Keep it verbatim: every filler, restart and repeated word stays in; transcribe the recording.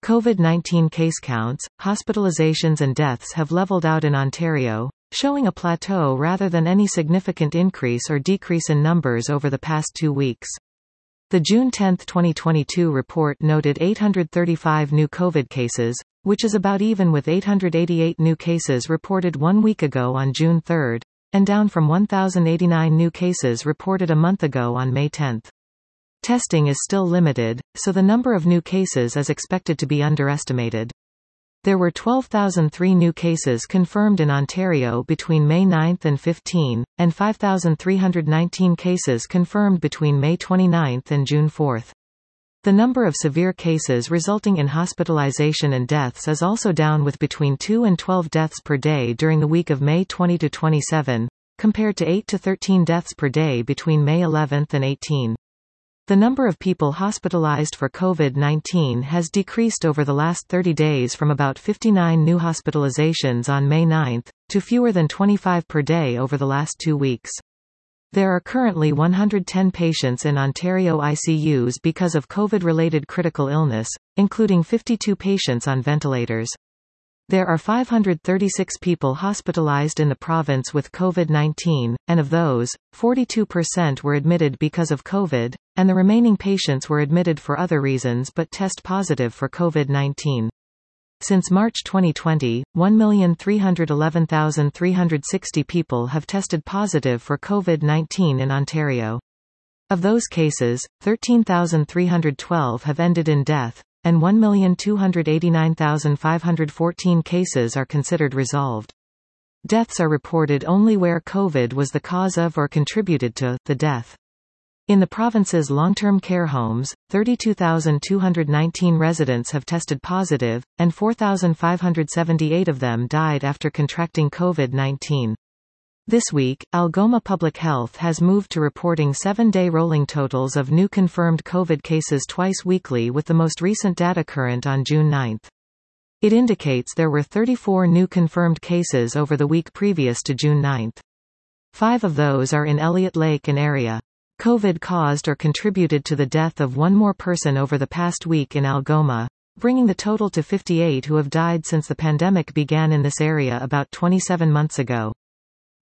COVID nineteen case counts, hospitalizations and deaths have leveled out in Ontario, showing a plateau rather than any significant increase or decrease in numbers over the past two weeks. The June tenth twenty twenty-two report noted eight hundred thirty-five new COVID cases, which is about even with eight hundred eighty-eight new cases reported one week ago on June third, and down from one thousand eighty-nine new cases reported a month ago on May tenth. Testing is still limited, so the number of new cases is expected to be underestimated. There were twelve thousand three new cases confirmed in Ontario between May ninth and fifteenth, and five thousand three hundred nineteen cases confirmed between May twenty-ninth and June fourth. The number of severe cases resulting in hospitalization and deaths is also down, with between two and twelve deaths per day during the week of May twentieth to twenty-seventh, compared to eight to thirteen deaths per day between May eleventh and eighteenth. The number of people hospitalized for COVID nineteen has decreased over the last thirty days from about fifty-nine new hospitalizations on May ninth, to fewer than twenty-five per day over the last two weeks. There are currently one hundred ten patients in Ontario I C Us because of COVID-related critical illness, including fifty-two patients on ventilators. There are five hundred thirty-six people hospitalized in the province with COVID nineteen, and of those, forty-two percent were admitted because of COVID, and the remaining patients were admitted for other reasons but test positive for COVID nineteen. Since March twenty twenty, one million three hundred eleven thousand three hundred sixty people have tested positive for COVID nineteen in Ontario. Of those cases, thirteen thousand three hundred twelve have ended in death, and one million two hundred eighty-nine thousand five hundred fourteen cases are considered resolved. Deaths are reported only where COVID was the cause of or contributed to the death. In the province's long-term care homes, thirty-two thousand two hundred nineteen residents have tested positive, and four thousand five hundred seventy-eight of them died after contracting COVID nineteen. This week, Algoma Public Health has moved to reporting seven-day rolling totals of new confirmed COVID cases twice weekly, with the most recent data current on June ninth. It indicates there were thirty-four new confirmed cases over the week previous to June ninth. Five of those are in Elliott Lake and area. COVID caused or contributed to the death of one more person over the past week in Algoma, bringing the total to fifty-eight who have died since the pandemic began in this area about twenty-seven months ago.